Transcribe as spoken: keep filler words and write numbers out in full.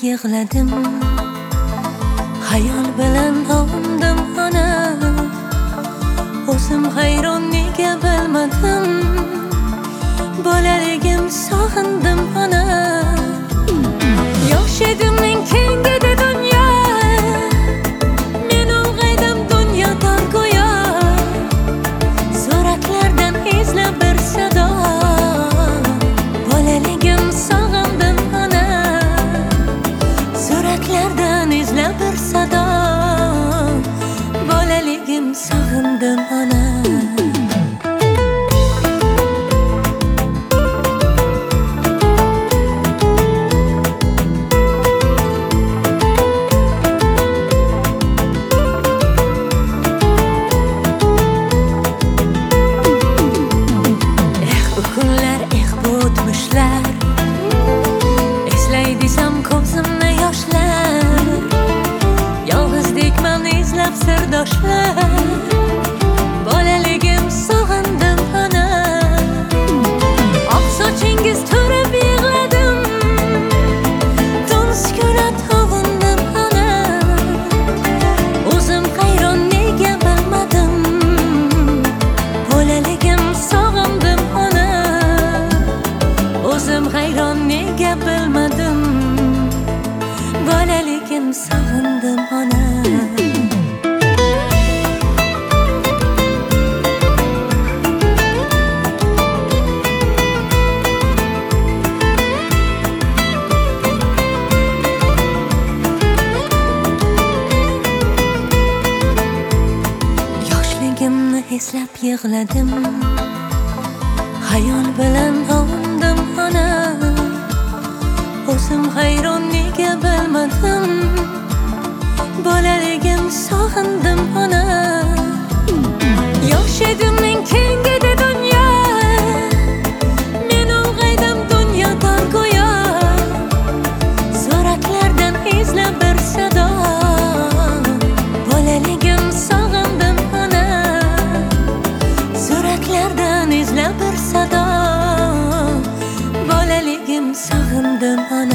yig'ladim, xayol bilan ovundim ona. O'zim hayron nega bilmadim, bolaligim sog'indim ona. Yosh edim men keng edi dunyo, men ulg'aydim dunyodan go'yo. So'raklardan izlab bir sado, bolaligim sog'indim ona. So'raklardan izlab bir sado, bolaligim sog'indim ona. Eslay desam ko'zimni yoshlar, yolg'izdekman izlab sirdoshlar. Bolaligim sog'indim ona. Oq sochingiz to'rib yig'ladim, tun sukunat ovundim ona. O'zim hayron nega bilmadim, bolaligim sog'indim ona. O'zim hayron nega bilmadim, bolaligim sog'indim ona. Yoshligimni eslab yig'ladim, xayol bilan ovundim ona. O'zim hayron nega bilmadim, bolaligim sog'indim ona. Yosh edim men keng edi dunyo, men ulg'aydim dunyodan go'yo. So'raklardan izlab bir sado, bolaligim sog'indim ona. So'raklardan izlab bir sado, bolaligim sog'indim ona.